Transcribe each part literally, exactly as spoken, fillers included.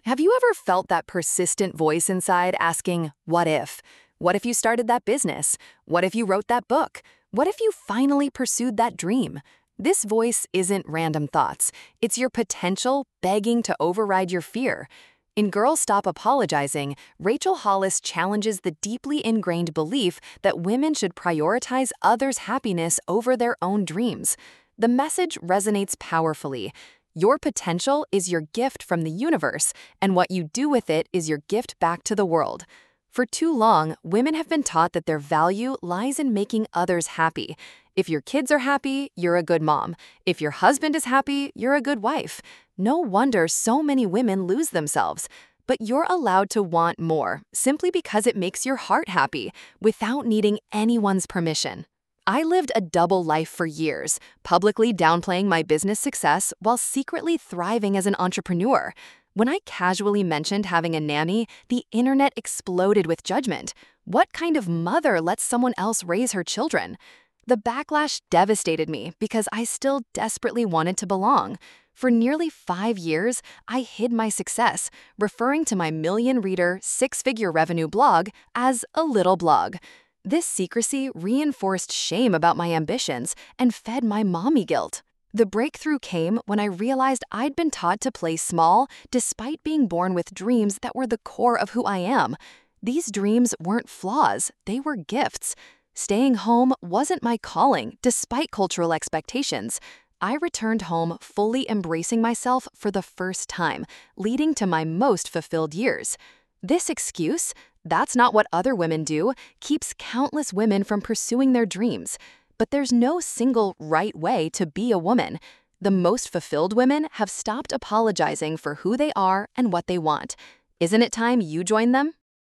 Have you ever felt that persistent voice inside asking, what if? What if you started that business? What if you wrote that book? What if you finally pursued that dream? This voice isn't random thoughts. It's your potential begging to override your fear. In Girls Stop Apologizing, Rachel Hollis challenges the deeply ingrained belief that women should prioritize others' happiness over their own dreams. The message resonates powerfully. Your potential is your gift from the universe, and what you do with it is your gift back to the world. For too long, women have been taught that their value lies in making others happy. If your kids are happy, you're a good mom. If your husband is happy, you're a good wife. No wonder so many women lose themselves. But you're allowed to want more, simply because it makes your heart happy, without needing anyone's permission. I lived a double life for years, publicly downplaying my business success while secretly thriving as an entrepreneur. When I casually mentioned having a nanny, the internet exploded with judgment. What kind of mother lets someone else raise her children? The backlash devastated me because I still desperately wanted to belong. For nearly five years, I hid my success, referring to my million-reader, six-figure revenue blog as a little blog. This secrecy reinforced shame about my ambitions and fed my mommy guilt. The breakthrough came when I realized I'd been taught to play small despite being born with dreams that were the core of who I am. These dreams weren't flaws, they were gifts. Staying home wasn't my calling, despite cultural expectations. I returned home fully embracing myself for the first time, leading to my most fulfilled years. This excuse, "That's not what other women do," keeps countless women from pursuing their dreams. But there's no single right way to be a woman. The most fulfilled women have stopped apologizing for who they are and what they want. Isn't it time you join them?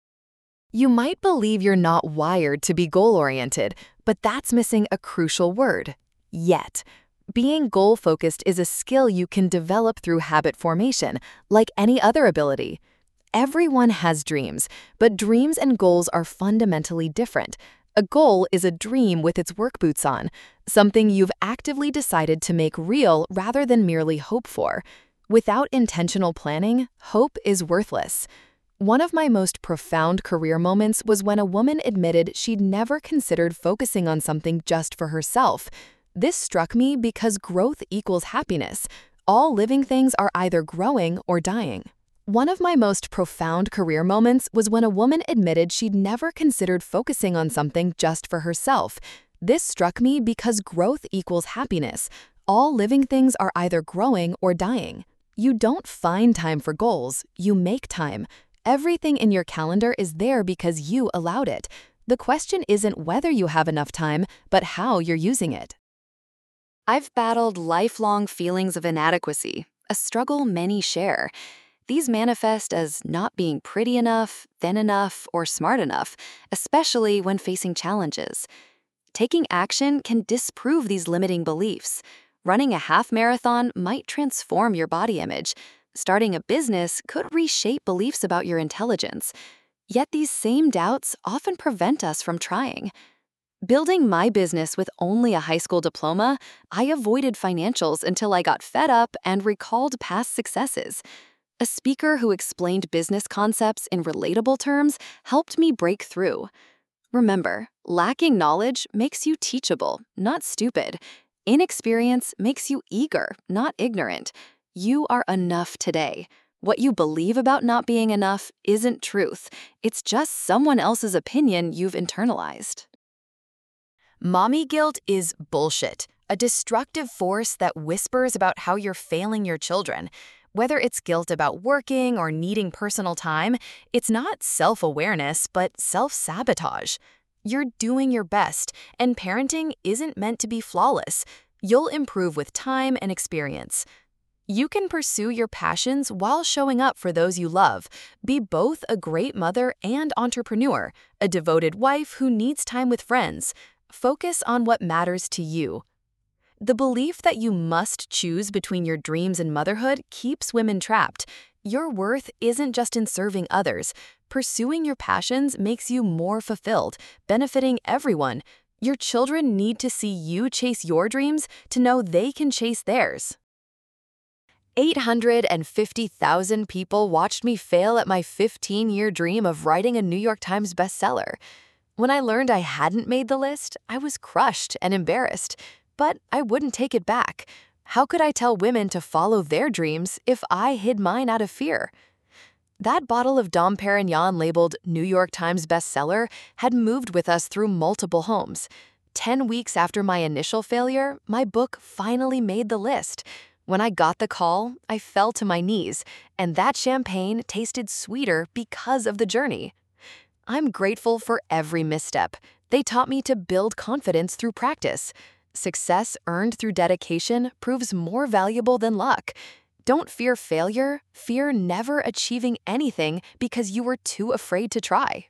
You might believe you're not wired to be goal-oriented, but that's missing a crucial word: yet. Being goal-focused is a skill you can develop through habit formation, like any other ability. Everyone has dreams, but dreams and goals are fundamentally different. A goal is a dream with its work boots on, something you've actively decided to make real rather than merely hope for. Without intentional planning, hope is worthless. One of my most profound career moments was when a woman admitted she'd never considered focusing on something just for herself. This struck me because growth equals happiness. All living things are either growing or dying. One of my most profound career moments was when a woman admitted she'd never considered focusing on something just for herself. This struck me because growth equals happiness. All living things are either growing or dying. You don't find time for goals, you make time. Everything in your calendar is there because you allowed it. The question isn't whether you have enough time, but how you're using it. I've battled lifelong feelings of inadequacy, a struggle many share. These manifest as not being pretty enough, thin enough, or smart enough, especially when facing challenges. Taking action can disprove these limiting beliefs. Running a half marathon might transform your body image. Starting a business could reshape beliefs about your intelligence. Yet these same doubts often prevent us from trying. Building my business with only a high school diploma, I avoided financials until I got fed up and recalled past successes. A speaker who explained business concepts in relatable terms helped me break through. Remember, lacking knowledge makes you teachable, not stupid. Inexperience makes you eager, not ignorant. You are enough today. What you believe about not being enough isn't truth. It's just someone else's opinion you've internalized. Mommy guilt is bullshit, a destructive force that whispers about how you're failing your children. Whether it's guilt about working or needing personal time, it's not self-awareness, but self-sabotage. You're doing your best, and parenting isn't meant to be flawless. You'll improve with time and experience. You can pursue your passions while showing up for those you love. Be both a great mother and entrepreneur, a devoted wife who needs time with friends. Focus on what matters to you. The belief that you must choose between your dreams and motherhood keeps women trapped. Your worth isn't just in serving others. Pursuing your passions makes you more fulfilled, benefiting everyone. Your children need to see you chase your dreams to know they can chase theirs. eight hundred fifty thousand people watched me fail at my fifteen-year dream of writing a New York Times bestseller. When I learned I hadn't made the list, I was crushed and embarrassed, but I wouldn't take it back. How could I tell women to follow their dreams if I hid mine out of fear? That bottle of Dom Perignon labeled New York Times bestseller had moved with us through multiple homes. Ten weeks after my initial failure, my book finally made the list. When I got the call, I fell to my knees, and that champagne tasted sweeter because of the journey. I'm grateful for every misstep. They taught me to build confidence through practice. Success earned through dedication proves more valuable than luck. Don't fear failure, fear never achieving anything because you were too afraid to try.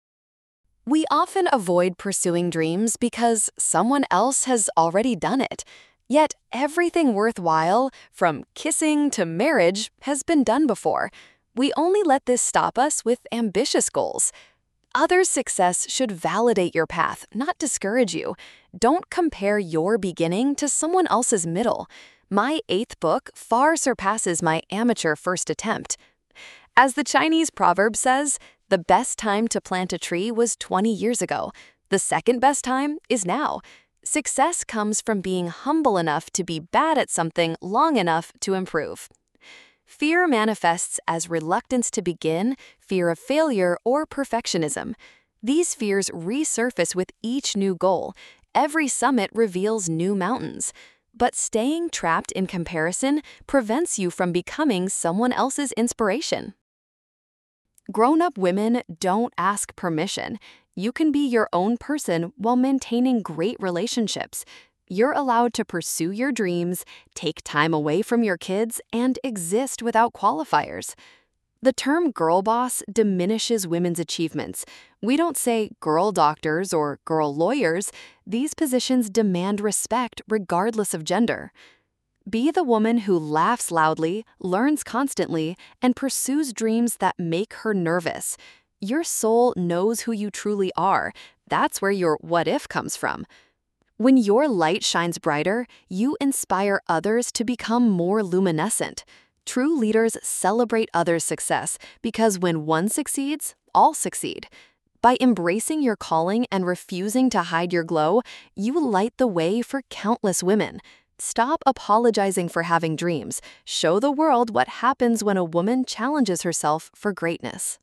We often avoid pursuing dreams because someone else has already done it. Yet everything worthwhile, from kissing to marriage, has been done before. We only let this stop us with ambitious goals. Others' success should validate your path, not discourage you. Don't compare your beginning to someone else's middle. My eighth book far surpasses my amateur first attempt. As the Chinese proverb says, the best time to plant a tree was twenty years ago. The second best time is now. Success comes from being humble enough to be bad at something long enough to improve. Fear manifests as reluctance to begin, fear of failure, or perfectionism. These fears resurface with each new goal. Every summit reveals new mountains. But staying trapped in comparison prevents you from becoming someone else's inspiration. Grown-up women don't ask permission. You can be your own person while maintaining great relationships. You're allowed to pursue your dreams, take time away from your kids, and exist without qualifiers. The term girl boss diminishes women's achievements. We don't say girl doctors or girl lawyers. These positions demand respect regardless of gender. Be the woman who laughs loudly, learns constantly, and pursues dreams that make her nervous. Your soul knows who you truly are. That's where your what if comes from. When your light shines brighter, you inspire others to become more luminescent. True leaders celebrate others' success because when one succeeds, all succeed. By embracing your calling and refusing to hide your glow, you light the way for countless women. Stop apologizing for having dreams. Show the world what happens when a woman challenges herself for greatness.